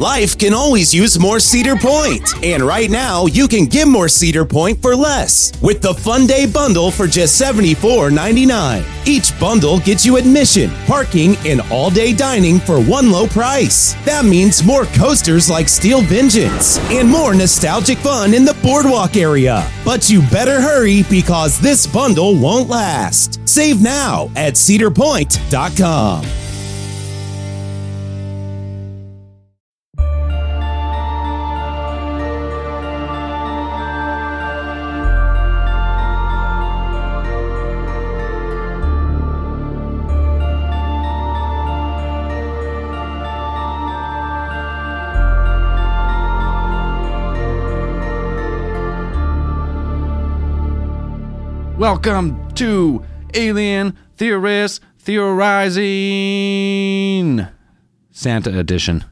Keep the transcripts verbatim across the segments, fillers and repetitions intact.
Life can always use more Cedar Point. And right now, you can get more Cedar Point for less with the Fun Day Bundle for just seventy-four ninety-nine. Each bundle gets you admission, parking, and all-day dining for one low price. That means more coasters like Steel Vengeance and more nostalgic fun in the boardwalk area. But you better hurry because this bundle won't last. Save now at cedar point dot com. Welcome to Alien Theorists Theorizing Santa Edition.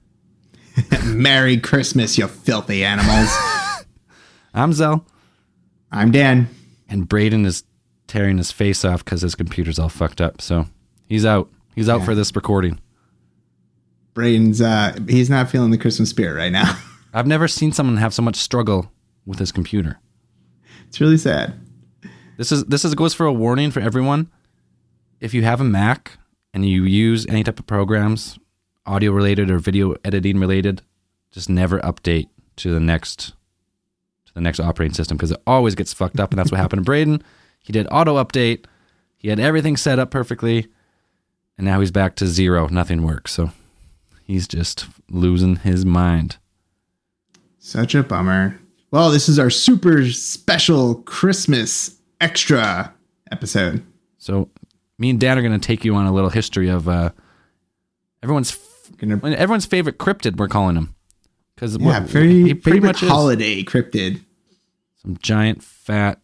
Merry Christmas, you filthy animals. I'm Zell. I'm Dan. And Braden is tearing his face off because his computer's all fucked up. So he's out. He's out yeah. for this recording. Braden's, uh, he's not feeling the Christmas spirit right now. I've never seen someone have so much struggle with his computer. It's really sad. This is this is goes for a warning for everyone. If you have a Mac and you use any type of programs, audio related or video editing related, just never update to the next to the next operating system because it always gets fucked up, and that's what happened to Braden. He did auto update, he had everything set up perfectly, and now he's back to zero. Nothing works, so he's just losing his mind. Such a bummer. Well, this is our super special Christmas extra episode. So me and Dan are going to take you on a little history of uh, everyone's gonna, everyone's favorite cryptid, we're calling him. Because yeah, very he pretty much holiday is. Cryptid. Some giant, fat,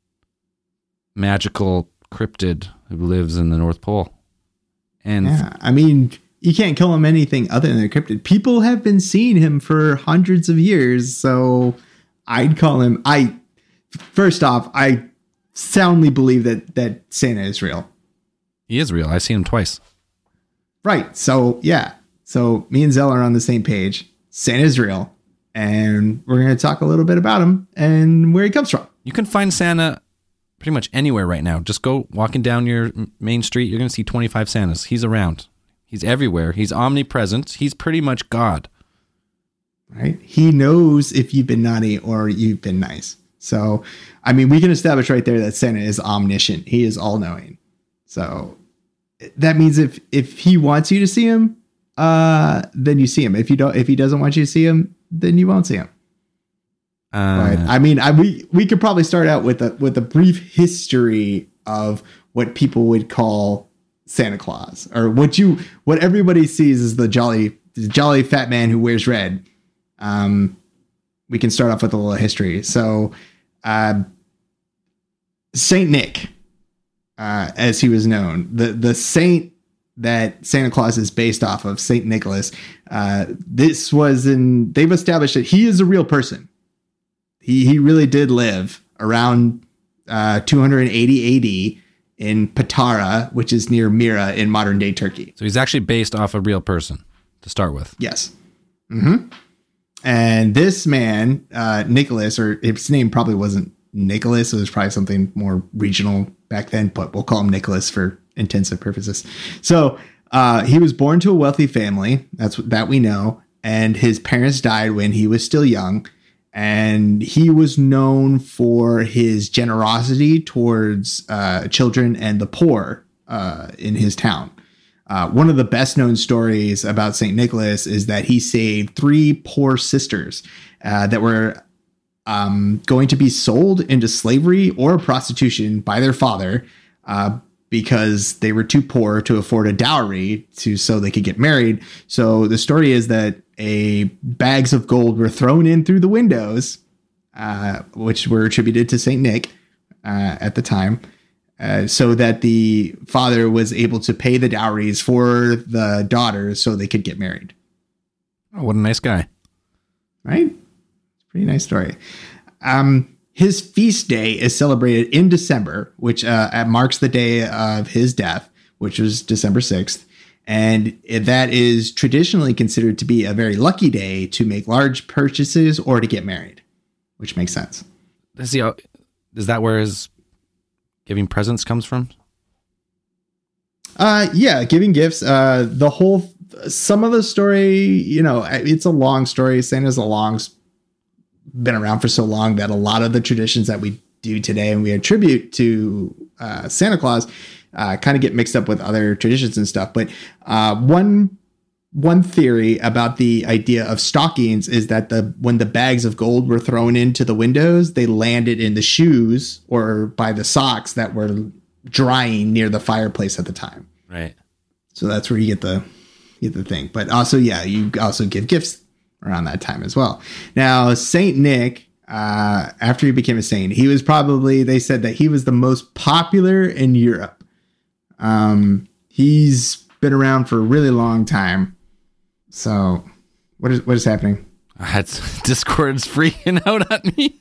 magical cryptid who lives in the North Pole. And yeah, I mean, you can't kill him anything other than a cryptid. People have been seeing him for hundreds of years, so I'd call him. I first off, I soundly believe that that Santa is real. He is real. I've seen him twice. Right. So yeah. So me and Zell are on the same page. Santa is real, and we're going to talk a little bit about him and where he comes from. You can find Santa pretty much anywhere right now. Just go walking down your main street. You're going to see twenty-five Santas. He's around. He's everywhere. He's omnipresent. He's pretty much God. Right. He knows if you've been naughty or you've been nice. So, I mean, we can establish right there that Santa is omniscient. He is all knowing. So that means if, if he wants you to see him, uh, then you see him. If you don't, if he doesn't want you to see him, then you won't see him. Uh, right. I mean, I, we, we could probably start out with a, with a brief history of what people would call Santa Claus, or what you, what everybody sees as the jolly, the jolly fat man who wears red. Um, we can start off with a little history. So, uh, Saint Nick, uh, as he was known, the, the saint that Santa Claus is based off of, Saint Nicholas. Uh, this was in, they've established that he is a real person. He, he really did live around, uh, two hundred eighty A D in Patara, which is near Mira in modern day Turkey. So he's actually based off a real person to start with. Yes. Mm-hmm. And this man, uh, Nicholas, or his name probably wasn't Nicholas. It was probably something more regional back then, but we'll call him Nicholas for intensive purposes. So uh, he was born to a wealthy family. That's that we know. And his parents died when he was still young. And he was known for his generosity towards uh, children and the poor uh, in his town. Uh, one of the best known stories about Saint Nicholas is that he saved three poor sisters uh, that were um, going to be sold into slavery or prostitution by their father uh, because they were too poor to afford a dowry to so they could get married. So the story is that a bags of gold were thrown in through the windows, uh, which were attributed to Saint Nick uh, at the time. Uh, so that the father was able to pay the dowries for the daughters so they could get married. Oh, what a nice guy. Right? It's a pretty nice story. Um, his feast day is celebrated in December, which uh, marks the day of his death, which was December sixth. And that is traditionally considered to be a very lucky day to make large purchases or to get married, which makes sense. Is, he, is that where his giving presents comes from? Uh, yeah, giving gifts. Uh, the whole, some of the story, you know, it's a long story. Santa's a long, been around for so long that a lot of the traditions that we do today and we attribute to uh, Santa Claus uh, kind of get mixed up with other traditions and stuff. But uh, one one theory about the idea of stockings is that the when the bags of gold were thrown into the windows, they landed in the shoes or by the socks that were drying near the fireplace at the time. Right. So that's where you get the you get the thing. But also, yeah, you also give gifts around that time as well. Now, Saint Nick, uh, after he became a saint, he was probably, they said that he was the most popular in Europe. Um, he's been around for a really long time. So what is what is happening? I had Discord's freaking out at me.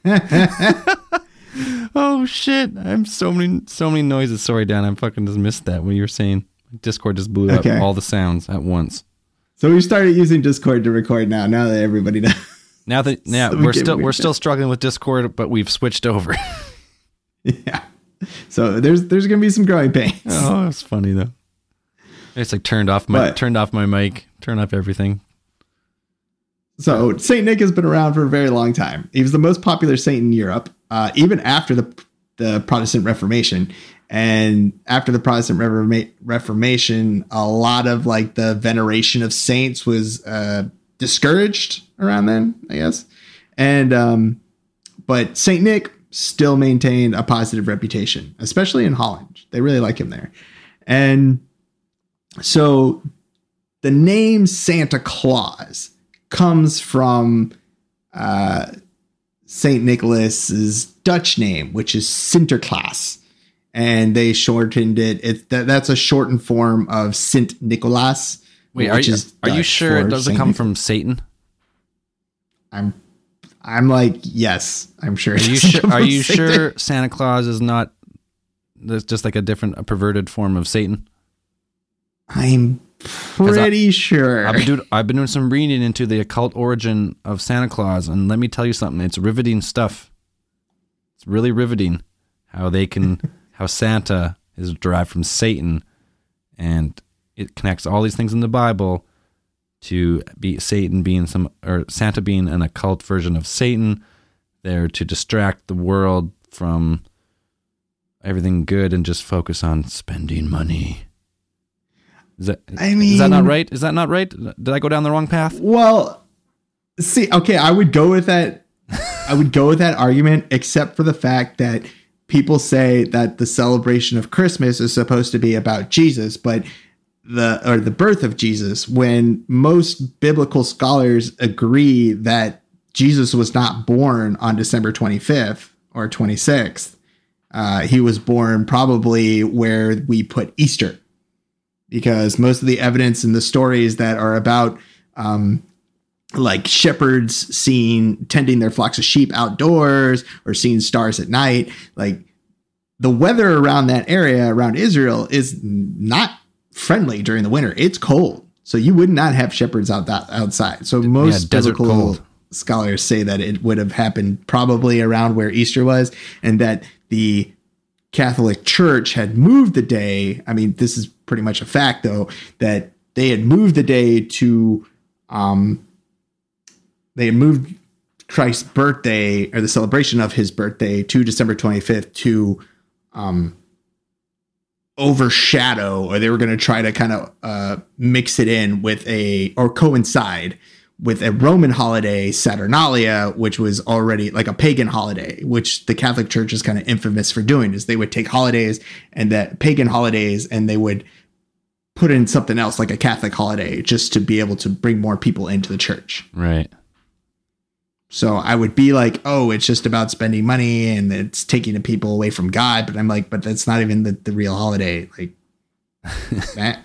Oh shit! I'm so many so many noises. Sorry, Dan. I fucking just missed that when you were saying. Discord just blew Okay. up all the sounds at once. So we started using Discord to record now. Now that everybody knows. Now that yeah, So we we're get still weird. we're still struggling with Discord, but we've switched over. Yeah. So there's there's gonna be some growing pains. Oh, it's funny though. It's like turned off my But- turned off my mic, turned off everything. So Saint Nick has been around for a very long time. He was the most popular saint in Europe, uh, even after the the Protestant Reformation. And after the Protestant Reforma- Reformation, a lot of like the veneration of saints was uh, discouraged around then, I guess. And um, but Saint Nick still maintained a positive reputation, especially in Holland. They really like him there. And so the name Santa Claus comes from uh, Saint Nicholas's Dutch name, which is Sinterklaas, and they shortened it. It that, that's a shortened form of Sint Nicolaas. Wait, are which you is are you Dutch sure it for doesn't Saint come Nic- from Satan? I'm, I'm like yes, I'm sure. Are you sure? Are you sure Santa Claus is not? There's just like a different, a perverted form of Satan. I'm pretty I, sure. I've been, doing, I've been doing some reading into the occult origin of Santa Claus, and let me tell you something. It's riveting stuff. It's really riveting how they can, how Santa is derived from Satan, and it connects all these things in the Bible to be Satan being some, or Santa being an occult version of Satan, there to distract the world from everything good and just focus on spending money. Is that, I mean, is that not right? Is that not right? Did I go down the wrong path? Well, see, okay, I would go with that. I would go with that argument, except for the fact that people say that the celebration of Christmas is supposed to be about Jesus, but the or the birth of Jesus, when most biblical scholars agree that Jesus was not born on December twenty-fifth or twenty-sixth. Uh, he was born probably where we put Easter, because most of the evidence in the stories that are about um, like shepherds seeing, tending their flocks of sheep outdoors or seeing stars at night, like the weather around that area around Israel is not friendly during the winter. It's cold. So you would not have shepherds out that outside. So most Yeah, desert biblical cold. scholars say that it would have happened probably around where Easter was, and that the Catholic Church had moved the day. I mean, this is pretty much a fact, though, that they had moved the day to, um, they had moved Christ's birthday, or the celebration of his birthday, to December twenty-fifth to um, overshadow, or they were going to try to kind of uh, mix it in with a, or coincide with a Roman holiday, Saturnalia, which was already like a pagan holiday, which the Catholic Church is kind of infamous for doing, is they would take holidays and that pagan holidays and they would put in something else like a Catholic holiday just to be able to bring more people into the church. Right. So I would be like, oh, it's just about spending money and it's taking the people away from God. But I'm like, but that's not even the, the real holiday. Like that.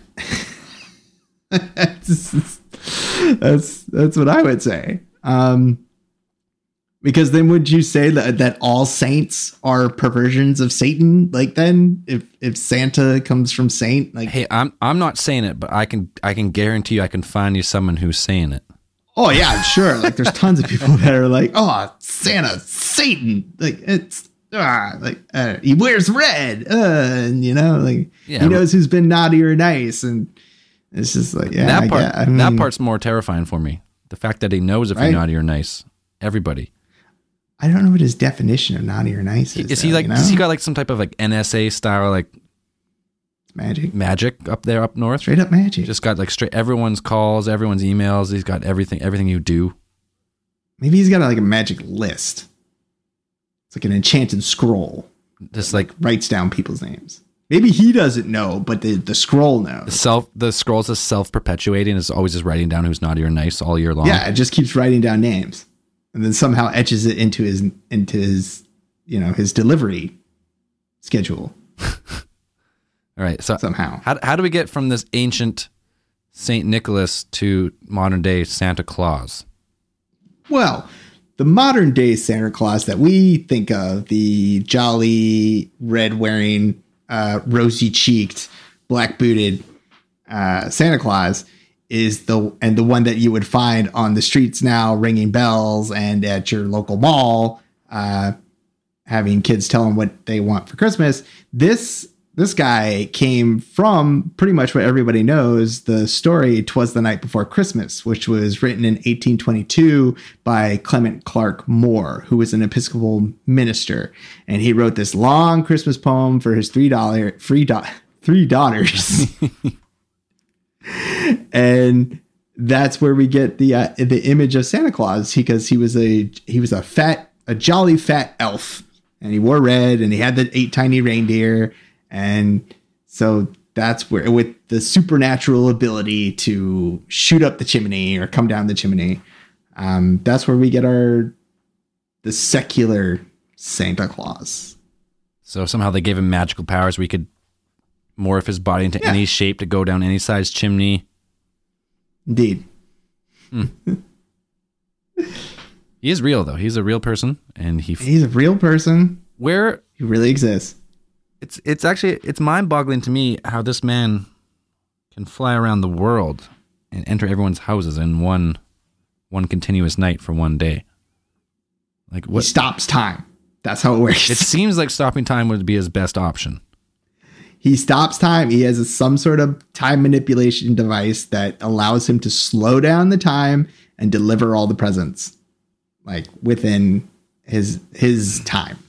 that's, that's, that's what I would say. Um, Because then would you say that, that all saints are perversions of Satan? Like then if, if Santa comes from saint, like, Hey, I'm I'm not saying it, but I can I can guarantee you I can find you someone who's saying it. oh yeah, I'm sure. Like there's tons of people that are like, oh, Santa, Satan. Like it's, ah, like uh, he wears red. Uh, and you know, like Yeah, he knows who's been naughty or nice. And it's just like, yeah, that I part get- I mean, that part's more terrifying for me. The fact that he knows if Right? you're naughty or nice. Everybody. I don't know what his definition of naughty or nice is. Is he though, like you know? does he got like some type of like N S A style like magic? magic up there up north? Straight up magic. Just got like straight everyone's calls, everyone's emails. He's got everything, everything you do. Maybe he's got like a magic list. It's like an enchanted scroll. Just like Writes down people's names. Maybe he doesn't know, but the, the scroll the knows. self, the scrolls is self perpetuating. It's always just writing down who's naughty or nice all year long. Yeah, it just keeps writing down names, and then somehow etches it into his into his you know his delivery schedule All right. So somehow. how how do we get from this ancient Saint Nicholas to modern day Santa Claus? Well, the modern day Santa Claus that we think of, the jolly red wearing, uh, rosy cheeked, black booted uh, Santa Claus, is the and the one that you would find on the streets now, ringing bells, and at your local mall, uh, having kids tell them what they want for Christmas. This this guy came from pretty much what everybody knows, the story "'Twas the Night Before Christmas," which was written in eighteen twenty-two by Clement Clark Moore, who was an Episcopal minister, and he wrote this long Christmas poem for his three dollar three do- three daughters. And that's where we get the uh, the image of Santa Claus, because he was a he was a fat a jolly fat elf, and he wore red, and he had the eight tiny reindeer, and so that's where, with the supernatural ability to shoot up the chimney or come down the chimney, um, that's where we get our the secular Santa Claus. So somehow they gave him magical powers where he could morph his body into Yeah. any shape to go down any size chimney. Indeed. He is real though. He's a real person, and he He's a real person. where He really exists. it's it's actually it's mind-boggling to me how this man can fly around the world and enter everyone's houses in one one continuous night for one day. Like He what? stops time. That's how it works. It seems like stopping time would be his best option. He stops time. He has a, some sort of time manipulation device that allows him to slow down the time and deliver all the presents, like within his his time.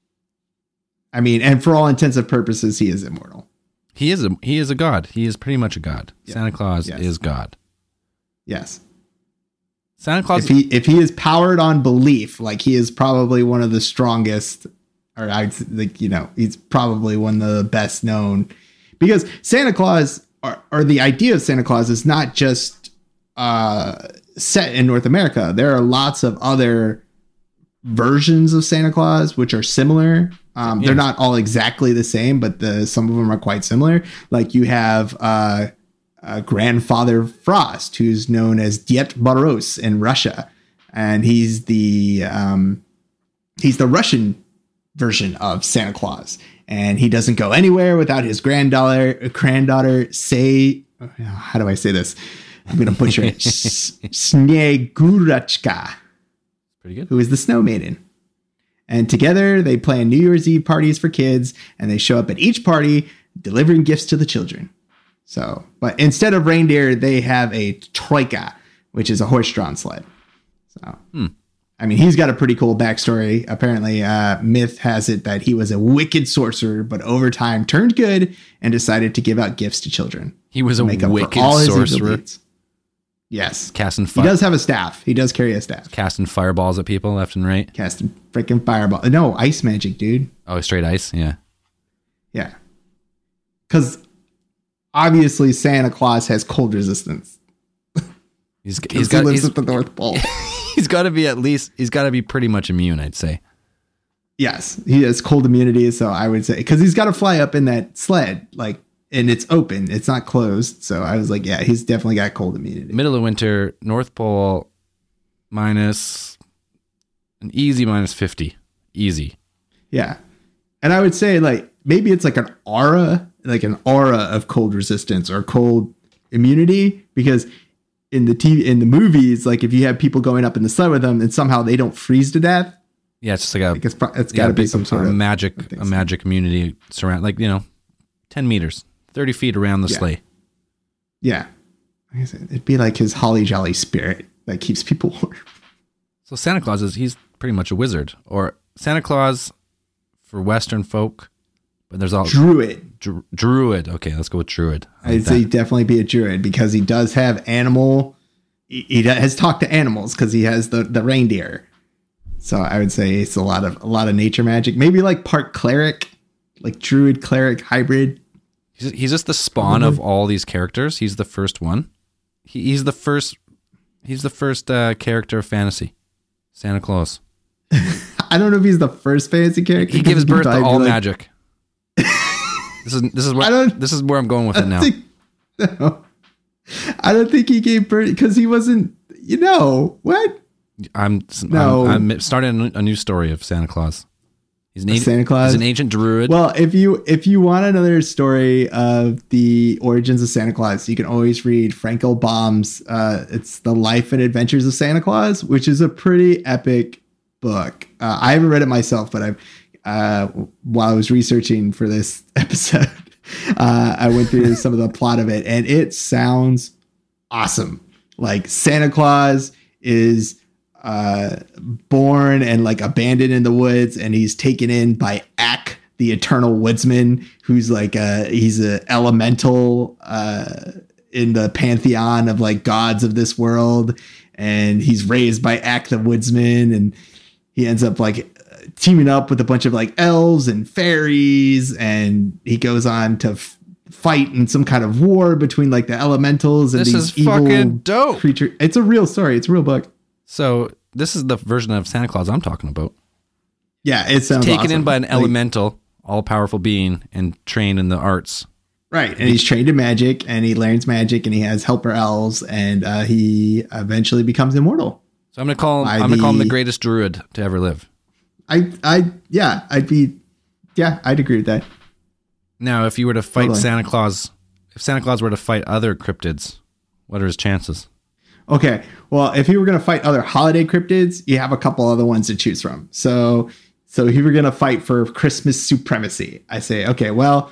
I mean, and for all intents and purposes, he is immortal. He is a he is a god. He is pretty much a god. Yeah. Santa Claus Yes. is God. Yes. Santa Claus. If he if he is powered on belief, like he is probably one of the strongest, or I'd like you know he's probably one of the best known, because Santa Claus, or, or the idea of Santa Claus, is not just uh, set in North America. There are lots of other versions of Santa Claus which are similar. Um, Yeah. They're not all exactly the same, but the some of them are quite similar. Like you have uh, uh, Grandfather Frost, who's known as Ded Moroz in Russia, and he's the um, he's the Russian version of Santa Claus, and he doesn't go anywhere without his granddaughter. Granddaughter, say, how do I say this? I'm gonna butcher it. Snegurachka, Pretty good. who is the snow maiden. And together they plan New Year's Eve parties for kids, and they show up at each party delivering gifts to the children. So, but instead of reindeer, they have a troika, which is a horse-drawn sled. So, Hmm. I mean, he's got a pretty cool backstory. Apparently, uh, myth has it that he was a wicked sorcerer, but over time turned good and decided to give out gifts to children. He was a to make up for wicked all his evil sorcerer, deeds. Yes. casting He fi- does have a staff. He does carry a staff. casting fireballs at people left and right. Casting freaking fireball. No, ice magic, dude. Oh, straight ice. Yeah. Yeah. Because obviously Santa Claus has cold resistance. He's He's he's he got lives he's, at the North Pole. he's got to be at least he's got to be pretty much immune, I'd say. Yes, he has cold immunity. So I would say, because he's got to fly up in that sled, like, and it's open, it's not closed. So I was like, yeah, he's definitely got cold immunity. Middle of winter, North Pole, minus An easy minus fifty. Easy. Yeah. And I would say like maybe it's like an aura, like an aura of cold resistance or cold immunity, because in the T V, in the movies, like if you have people going up in the sun with them and somehow they don't freeze to death. Yeah, it's just like a like it's, it's got to yeah, be some sort a of magic, a magic immunity surround, like, you know, ten meters, thirty feet around the yeah. sleigh. Yeah. It'd be like his holly jolly spirit that keeps people warm. So Santa Claus is, he's pretty much a wizard, or Santa Claus for Western folk, but there's all druid. Dru- druid. Okay, let's go with druid. I like I'd say definitely be a druid because he does have animal. He, he has talked to animals because he has the, the reindeer. So I would say it's a lot of a lot of nature magic. Maybe like part cleric, like druid cleric hybrid. He's, he's just the spawn mm-hmm. of all these characters. He's the first one. He, he's the first. He's the first uh, character of fantasy. Santa Claus. I don't know if he's the first fantasy character. He gives birth to all like, magic. This is this is where I don't, this is where I'm going with it now. Think, no, I don't think he gave birth because he wasn't. You know what? I'm no. I'm, I'm starting a new story of Santa Claus. He's an agent, Santa Claus. He's an ancient druid. Well, if you if you want another story of the origins of Santa Claus, you can always read Frankel Baum's uh, "It's the Life and Adventures of Santa Claus," which is a pretty epic book. Uh, I haven't read it myself, but I've uh, while I was researching for this episode, uh, I went through some of the plot of it, and it sounds awesome. Like Santa Claus is uh, born and like abandoned in the woods, and he's taken in by Ak, the Eternal Woodsman, who's like a he's a elemental uh, in the pantheon of like gods of this world, and he's raised by Ak the Woodsman, and he ends up like teaming up with a bunch of like elves and fairies, and he goes on to f- fight in some kind of war between like the elementals and this these is evil fucking dope creatures. It's a real story. It's a real book. So this is the version of Santa Claus I'm talking about. Yeah, it sounds taken awesome. in by an like, elemental, all-powerful being and trained in the arts. Right, and he's trained in magic, and he learns magic, and he has helper elves, and uh, he eventually becomes immortal. So I'm gonna call him. I'm gonna the, call him the greatest druid to ever live. I, I, yeah, I'd be, yeah, I'd agree with that. Now, if you were to fight totally. Santa Claus, if Santa Claus were to fight other cryptids, what are his chances? Okay, well, if he were going to fight other holiday cryptids, you have a couple other ones to choose from. So, so if you were going to fight for Christmas supremacy, I say, okay, well,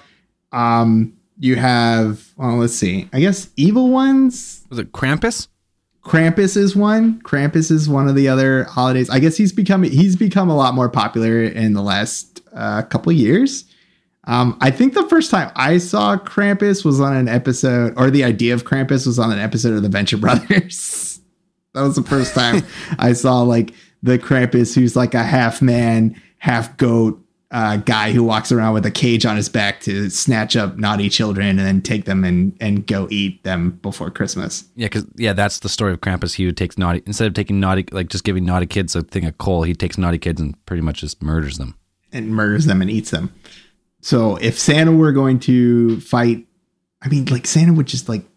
um, you have, well, let's see, I guess evil ones. Was it Krampus? Krampus is one. Krampus is one of the other holidays. I guess he's become he's become a lot more popular in the last uh, couple of years. Um, I think the first time I saw Krampus was on an episode, or the idea of Krampus was on an episode of the Venture Brothers. That was the first time I saw like the Krampus, who's like a half man, half goat uh, guy who walks around with a cage on his back to snatch up naughty children and then take them and, and go eat them before Christmas. Yeah, because yeah, that's the story of Krampus. He would take naughty, instead of taking naughty, like just giving naughty kids a thing of coal, he takes naughty kids and pretty much just murders them. And murders them and eats them. So if Santa were going to fight, I mean, like Santa would just like,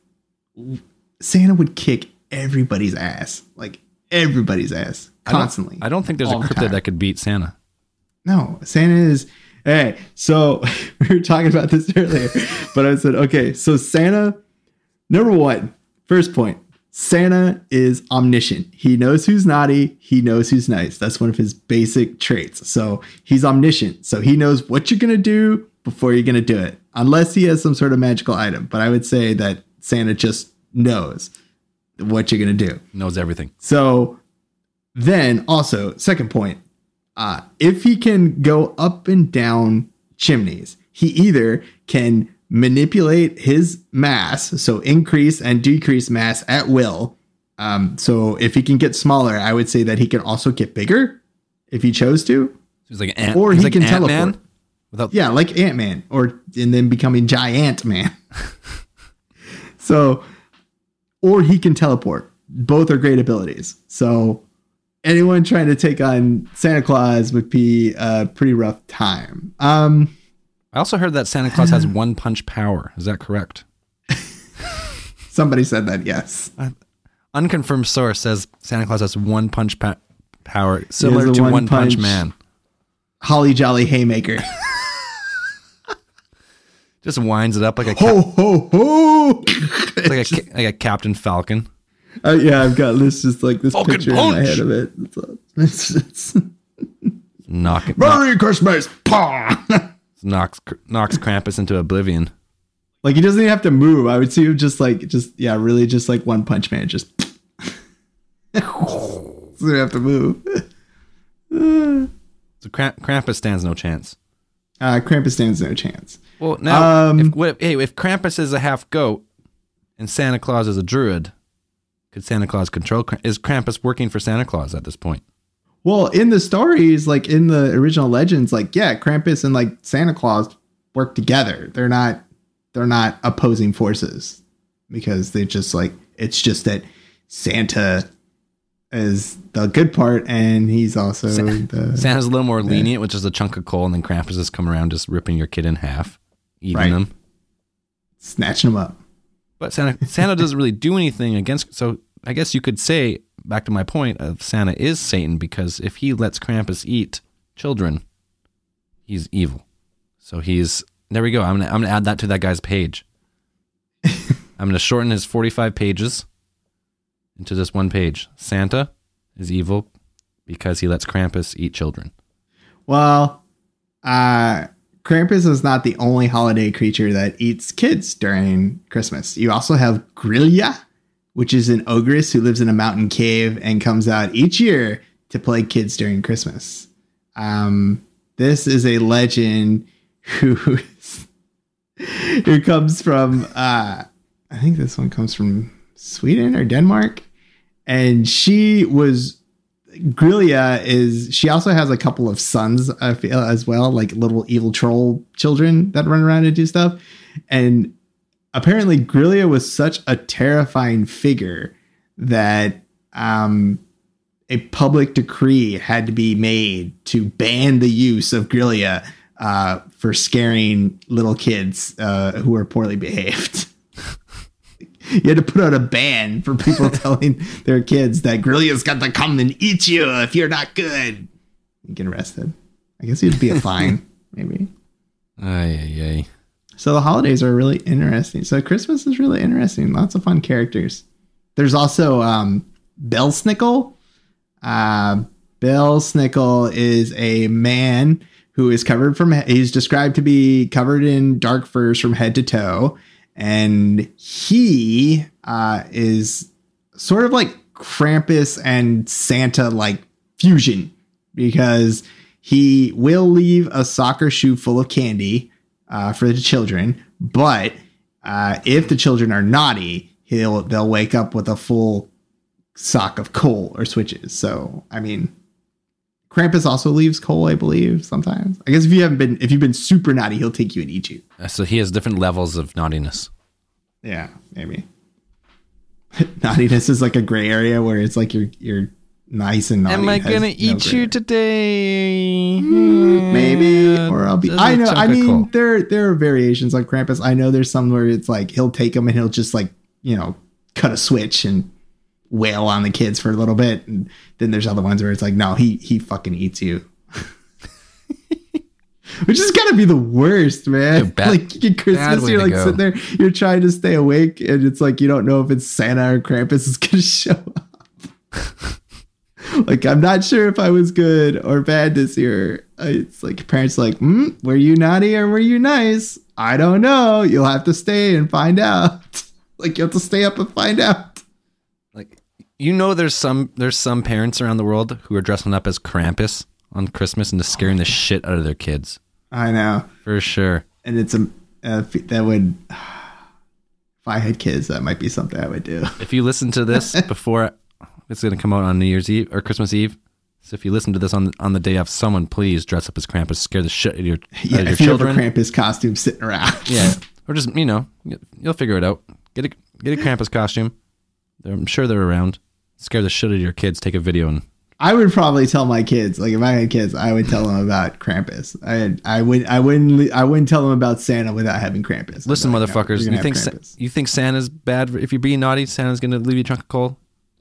Santa would kick everybody's ass, like everybody's ass constantly. I don't, I don't think there's a cryptid that could beat Santa. No, Santa is, hey, so we were talking about this earlier, but I said, okay, so Santa, number one, first point, Santa is omniscient. He knows who's naughty. He knows who's nice. That's one of his basic traits. So he's omniscient. So he knows what you're going to do before you're going to do it, unless he has some sort of magical item. But I would say that Santa just knows what you're going to do. Knows everything. So then also, second point, uh, if he can go up and down chimneys, he either can manipulate his mass, so increase and decrease mass at will. Um, so if he can get smaller, I would say that he can also get bigger if he chose to. He's like an ant, or he like can Ant-Man teleport. without, yeah, like Ant-Man, or and then becoming Giant Man. So, or he can teleport. Both are great abilities. So anyone trying to take on Santa Claus would be a pretty rough time. Um, I also heard that Santa Claus has one punch power. Is that correct? Somebody said that, yes. Uh, unconfirmed source says Santa Claus has one punch pa- power similar to one One Punch, punch. Man. Holly Jolly Haymaker. Just winds it up like a Ho cap- ho ho! like a like a Captain Falcon. Uh, yeah, I've got this just like this Falcon picture in my punch. head of it. It's, uh, it's, it's Knock it, Merry Christmas! Pah! knocks knocks Krampus into oblivion. Like he doesn't even have to move. I would see him just like just yeah, really just like One Punch Man, just doesn't have to move. So Kramp- Krampus stands no chance. Uh, Krampus stands no chance. Well, now, Um, if, what, hey, if Krampus is a half goat and Santa Claus is a druid, could Santa Claus control? Kramp- Is Krampus working for Santa Claus at this point? Well, in the stories, like in the original legends, like yeah, Krampus and like Santa Claus work together. They're not they're not opposing forces because they just like it's just that Santa is the good part and he's also Sa- the Santa's a little more lenient, which is a chunk of coal, and then Krampus has come around just ripping your kid in half, eating Right. them. snatching them up. But Santa Santa doesn't really do anything against. So I guess you could say, back to my point of Santa is Satan, because if he lets Krampus eat children, he's evil. So he's there. We go. I'm gonna I'm gonna add that to that guy's page. I'm gonna shorten his forty-five pages into this one page. Santa is evil because he lets Krampus eat children. Well, uh, Krampus is not the only holiday creature that eats kids during Christmas. You also have Grilla, which is an ogress who lives in a mountain cave and comes out each year to plague kids during Christmas. Um, this is a legend who who comes from, uh, I think this one comes from Sweden or Denmark. And she was, Grilla is, she also has a couple of sons, I feel, as well, like little evil troll children that run around and do stuff. And apparently Grilla was such a terrifying figure that um, a public decree had to be made to ban the use of Grilla uh, for scaring little kids uh, who were poorly behaved. You had to put out a ban for people telling their kids that Grilla's got to come and eat you if you're not good. You get arrested. I guess it'd be a fine, maybe. Ay, ay, ay. So the holidays are really interesting. So Christmas is really interesting. Lots of fun characters. There's also um, Belsnickel. Uh, Belsnickel is a man who is covered from, he's described to be covered in dark furs from head to toe. And he uh, is sort of like Krampus and Santa like fusion, because he will leave a soccer shoe full of candy uh, for the children. But uh, if the children are naughty, he'll they'll wake up with a full sock of coal or switches. So, I mean, Krampus also leaves coal, I believe, sometimes. I guess if you haven't been, if you've been super naughty, he'll take you and eat you. Uh, So he has different levels of naughtiness. Yeah, maybe. Naughtiness is like a gray area where it's like you're you're nice and naughty. Am I has gonna no eat gray you area. today? Maybe, or I'll be. Just a I know. chunk I of mean, coal. there there are variations on Krampus. I know there's some where it's like he'll take them and he'll just like you know cut a switch and wail on the kids for a little bit, and then there's other ones where it's like no, he he fucking eats you. Which is gotta be the worst, man. Yeah, bad- like at Christmas, way you're to like go. sitting there, you're trying to stay awake, and it's like you don't know if it's Santa or Krampus is gonna show up. Like I'm not sure if I was good or bad this year. Uh, It's like parents like, mm, were you naughty or were you nice? I don't know. You'll have to stay and find out. Like you have to stay up and find out. Like, you know, there's some there's some parents around the world who are dressing up as Krampus on Christmas and just scaring the shit out of their kids. I know, For sure. and it's a uh, that would. If I had kids, that might be something I would do. If you listen to this before it's going to come out on New Year's Eve or Christmas Eve, so if you listen to this on on the day of, someone please dress up as Krampus, scare the shit out of your, Yeah, out of your if you children. have a Krampus costume sitting around. Yeah, or just you know, you'll figure it out. Get a get a Krampus costume. They're, I'm sure they're around. Scare the shit out of your kids. Take a video and I would probably tell my kids, like if I had kids, I would tell them about Krampus. I I would I wouldn't I wouldn't tell them about Santa without having Krampus. I'd listen, be like, no, motherfuckers. you're gonna you think have Sa- Krampus. you think Santa's bad if you're being naughty? Santa's gonna leave you a chunk of coal.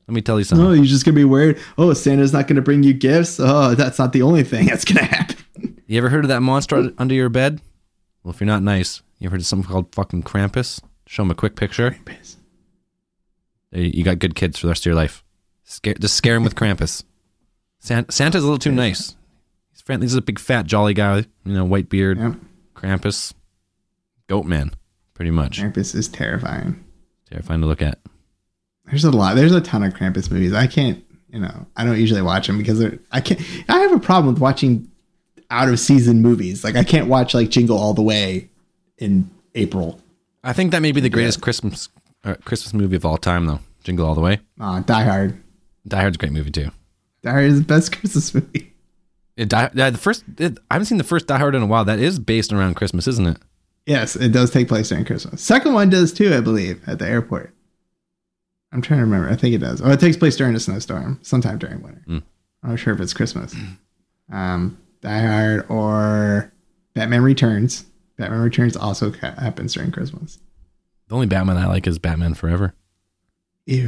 Let me tell you something. Oh, you're just gonna be worried. Oh, Santa's not gonna bring you gifts. Oh, that's not the only thing that's gonna happen. You ever heard of that monster under your bed? Well, if you're not nice, you ever heard of something called fucking Krampus? Show him a quick picture. Krampus. There, you got good kids for the rest of your life. Scare, just scare him with Krampus. Santa, Santa's a little too nice. He's friendly. He's a big fat jolly guy. You know, white beard. Yep. Krampus. Goat man, pretty much. Krampus is terrifying. Terrifying to look at. There's a lot. There's a ton of Krampus movies. I can't, you know, I don't usually watch them because they're, I can't, I have a problem with watching out of season movies. Like I can't watch like Jingle All the Way in April. I think that may be the greatest yeah. Christmas uh, Christmas movie of all time, though. Jingle All the Way. Aw, Die Hard. Die Hard's a great movie too. Die Hard is the best Christmas movie. It, Die, yeah, the first. It, I haven't seen the first Die Hard in a while. That is based around Christmas, isn't it? Yes, it does take place during Christmas. Second one does too, I believe, at the airport. I'm trying to remember. I think it does. Oh, it takes place during a snowstorm, sometime during winter. Mm. I'm not sure if it's Christmas. Um, Die Hard or Batman Returns. Batman Returns also ca- happens during Christmas. The only Batman I like is Batman Forever. Ew.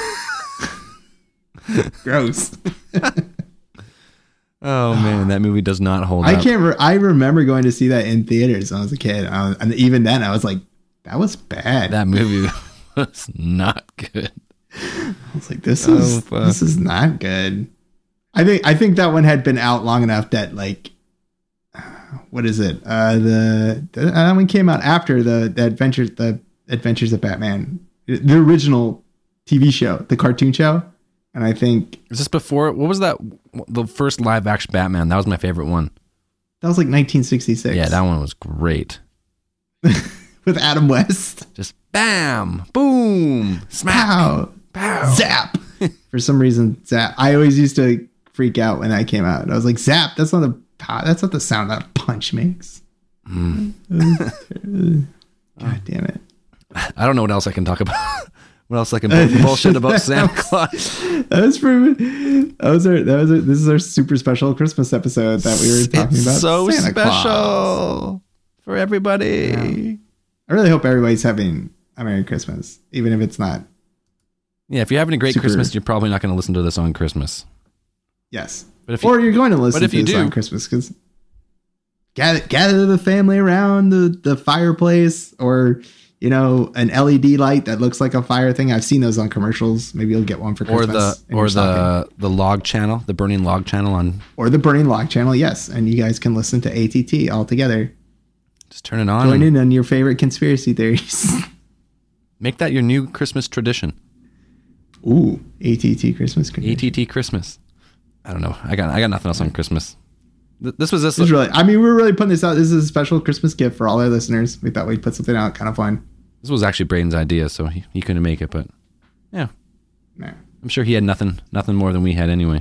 Gross. Oh man, that movie does not hold I up. can't. Re- I remember going to see that in theaters when I was a kid, I was, and even then, I was like, "That was bad." That movie was not good. I was like, "This is oh, this is not good." I think I think that one had been out long enough that like, what is it? Uh, the the uh, one came out after the the adventures the Adventures of Batman, the original T V show, the cartoon show. And I think... Is this before... What was that? The first live-action Batman. That was my favorite one. That was like nineteen sixty-six. Yeah, that one was great. With Adam West. Just bam! Boom! Smack! Pow! Pow! Zap! For some reason, zap. I always used to freak out when that came out. I was like, zap! That's not the, that's not the sound that a punch makes. Mm. God damn it. I don't know what else I can talk about. What else I can bullshit about Santa Claus? That was for that was our that was our, this is our super special Christmas episode that we were talking it's about. So Santa special Claus. For everybody. Yeah. I really hope everybody's having a Merry Christmas, even if it's not. Yeah, if you're having a great super, Christmas, you're probably not going to listen to this on Christmas. Yes, but if you, or you're going to listen but if to you this do, on Christmas because gather gather the family around the the fireplace or. You know, an L E D light that looks like a fire thing. I've seen those on commercials. Maybe you'll get one for Christmas. Or the or the the log channel, the burning log channel on. Or the burning log channel, yes. And you guys can listen to A T T all together. Just turn it on. Join in on your favorite conspiracy theories. Make that your new Christmas tradition. Ooh, A T T Christmas. A T T Christmas. I don't know. I got I got nothing else on Christmas. This was this. this really. I mean, we were really putting this out. This is a special Christmas gift for all our listeners. We thought we'd put something out, kind of fun. This was actually Braden's idea, so he, he couldn't make it. But yeah, no. I'm sure he had nothing nothing more than we had anyway.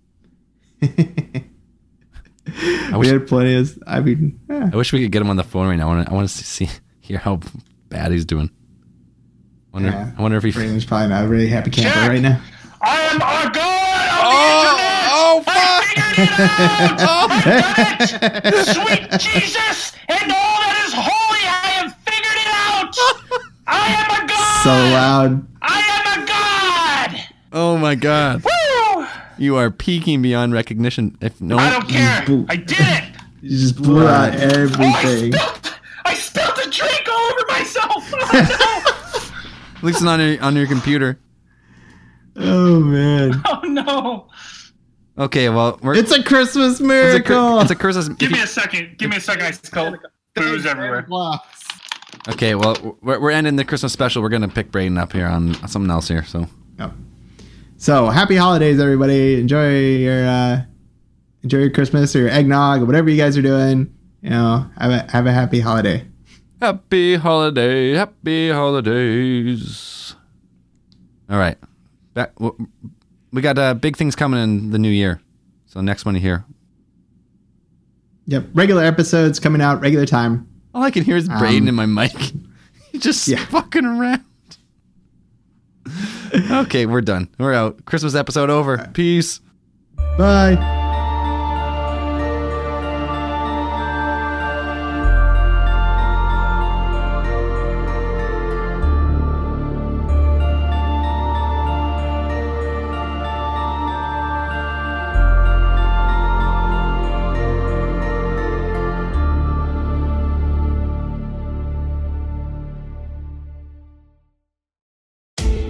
I wish, we had plenty of. I mean, yeah. I wish we could get him on the phone right now. I want to. I want to see hear how bad he's doing. Wonder. Yeah. I wonder if he. Braden's probably not a really happy camper Jack, right now. I am a god of Oh, the internet. oh, fuck. I figured it out. Oh, sweet Jesus and all that is holy, I have figured it out. I am a god. So loud. I am a god. Oh my God. Woo! You are peaking beyond recognition. If no, I don't care. I did it. You just blew out Oh, I everything. spilled, I spilled a drink all over myself. Oh, at least it's on your on your computer. Oh man. no. Oh, no. Okay, well, we're, It's a Christmas it's a, miracle. cur- it's a Christmas. Give me a second. Give me a second. I spilled booze everywhere. Okay, well, we're, we're ending the Christmas special. We're gonna pick Braden up here on something else here. So, Yep. So happy holidays, everybody! Enjoy your uh, enjoy your Christmas or your eggnog or whatever you guys are doing. You know, have a have a happy holiday. happy holiday, happy holidays. All right, back. We got uh, big things coming in the new year. So next one here. Yep, regular episodes coming out regular time. All I can hear is Braden Um, in my mic. He's just yeah. fucking around. Okay, we're done. We're out. Christmas episode over. Right. Peace. Bye.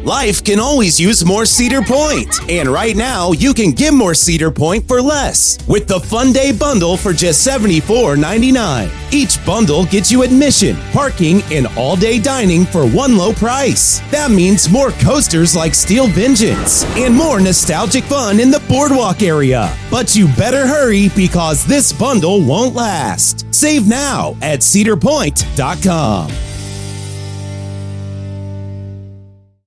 Life can always use more Cedar Point. And right now, you can get more Cedar Point for less with the Fun Day Bundle for just seventy-four ninety-nine. Each bundle gets you admission, parking, and all-day dining for one low price. That means more coasters like Steel Vengeance and more nostalgic fun in the boardwalk area. But you better hurry because this bundle won't last. Save now at cedar point dot com.